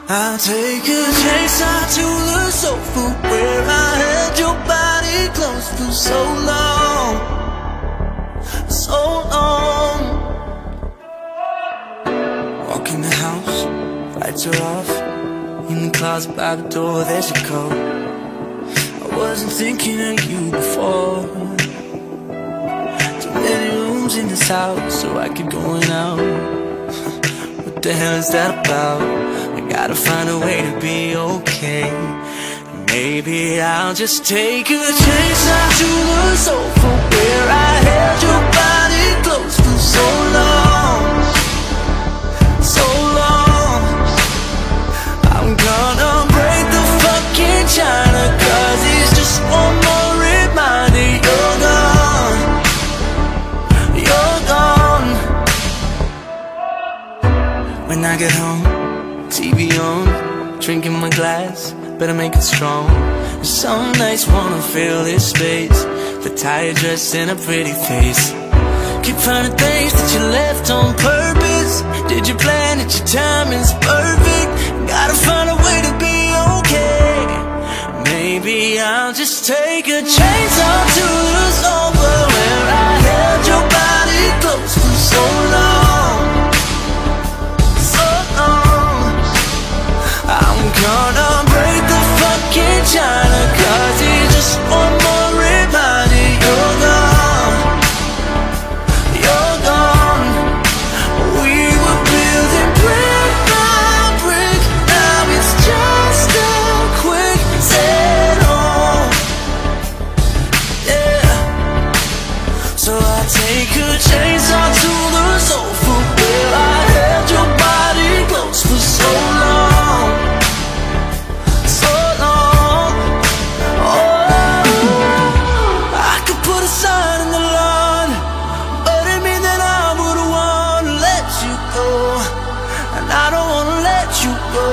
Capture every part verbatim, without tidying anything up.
I'll take a chainsaw to the sofa where I held your body close for so long, so long. Walk in the house, lights are off. In the closet by the door, there's your coat. I wasn't thinking of you before. Too many rooms in this house, so I keep going out. What the hell is that about? I gotta find a way to be okay. Maybe I'll just take a chainsaw to the sofa where I held your body close for so long, so long. I'm gonna break the fucking china, cause it's just one more reminder you're gone, you're gone. When I get home, T V on, drinking my glass, better make it strong. Some nights wanna fill this space, the tired dress and a pretty face. Keep finding things that you left on purpose. Did you plan it? Your timing's perfect. Gotta find a way to be okay. Maybe I'll just take a chainsaw to the sofa where I held your body close for so long, so long. I'm gonna break the fucking china, cause it's just one more reminder you're gone, you're gone. We were building brick by brick, now it's just a quick set home. Yeah. So I take a chainsaw to the sofa where I held your body close for so long, so long. Oh, I could put a sign in the lawn, but it mean that I wouldn't wanna let you go, and I don't wanna let you go.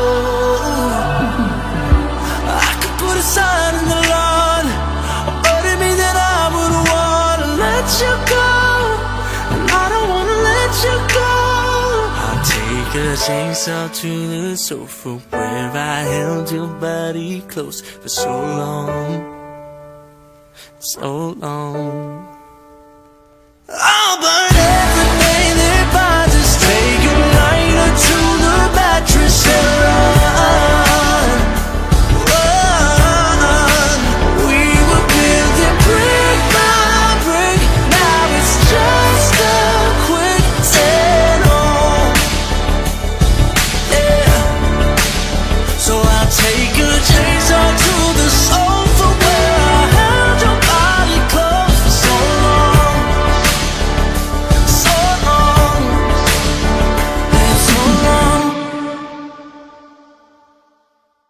I could put a sign in the lawn, but it mean that I wouldn't wanna let you go, and I don't wanna let you go. I'll take a chainsaw to the sofa where I held your body close for so long, so long. I'll burn every